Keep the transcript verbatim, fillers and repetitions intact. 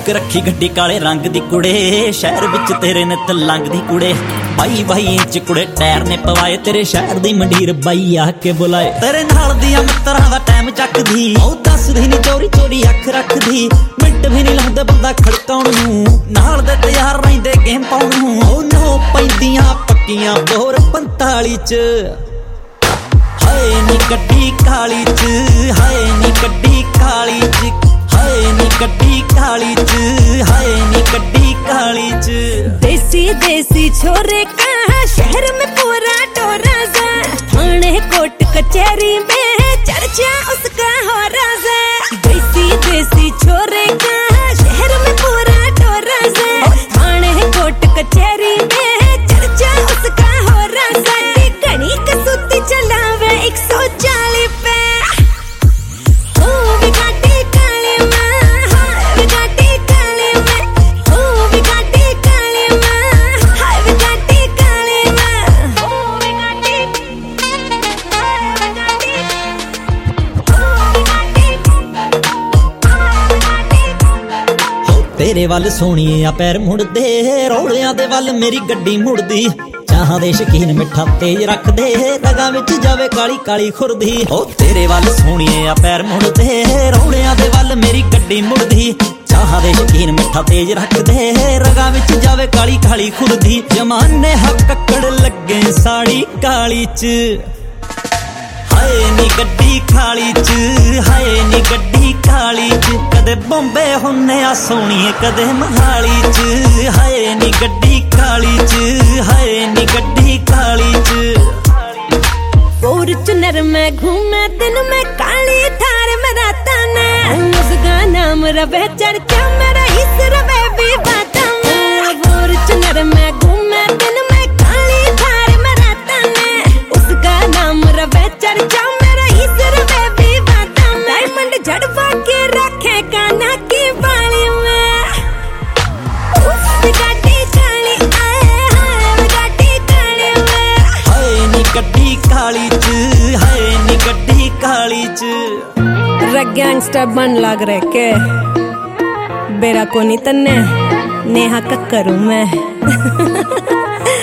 Book रखी गड्डी काले रंग दी कुड़े, शहर विच तेरे नित लंघदी कुड़े। बाई बाई इंच कुड़े टायर ने पवाए, तेरे शहर दी मंडीर बाई आके बुलाए। तेरे नाल दियां मित्तरां दा टाइम चकदी, ओ दसदी नी चोरी चोरी अख रखदी। मिंट भी नहीं लाउंदे बंदा खड़काउण नूं, नाल दे तैयार रहिंदे गेम पाउण नूं। ओ नो पैंदियां पक्कियां बोर पंताली च, हाय नी गड्डी काली च, हाय नी गड्डी काली च, हाय नी गड्डी काली च, हाय नी गड्डी काली च। देसी देसी छोरे का शहर में पूरा टोरा सा, थाने कोर्ट कचहरी में चर्चा उसका हो राजा। देसी देसी छोरे का शहर में पूरा टोरा सा, थाने कोर्ट कचहरी में चर्चा उसका हो राजा। घनी कसूती चलावे एक सौ चालीस पे, ओ विगाटी काली माँ, हाय विगाटी काली माँ, ओ विगाटी काली माँ, हाय विगाटी काली माँ, ओ विगाटी, हाय विगाटी, ओ विगाटी। तेरे वल सोहणीए आ पैर मुड़दे, रौलियां दे वल मेरी गड्डी मुड़दी। चाहां दे शकीन मिठा तेज रख दे, रगां विच जावे काली काली खुरदी। ओ तेरे वल सोहणीए आ पैर मुड़दे, रौलियां दे वल मेरी गड्डी मुड़दी। चाहां दे शकीन मिठा तेज रख दे, रगां विच जावे काली काली खुरदी। जमाने हक कक्कड़ लगे साड़ी काली च, हाय नी गड्डी काली च, हाय नी गड्डी काली च। कदे बॉम्बे हुन्ने आ सोहणीए कदे मोहाली च, हाय नी गड्डी काली च, हाय नी गड्डी काली च। फॉर्च्यूनर में घूमे दिन में काली थार में राता ने, उसका नाम रवे चर्चा मेरा इस रवे भी बाता में। फॉर्च्यूनर में घूमे दिन में काली थार में राता ने, उसका नाम रवे चर्चा मेरा इस रवे भी बाता में। डायमंड झड़वा के रखे काना की बाली में, उस विगाटी काली आए, हाय विगाटी काली में, हाय नी गड्डी काली च, हाय नी गड्डी काली च। गैंगस्टर बन लग रहे के बेरा को नहीं तन्ने नेहा कक्करू मैं।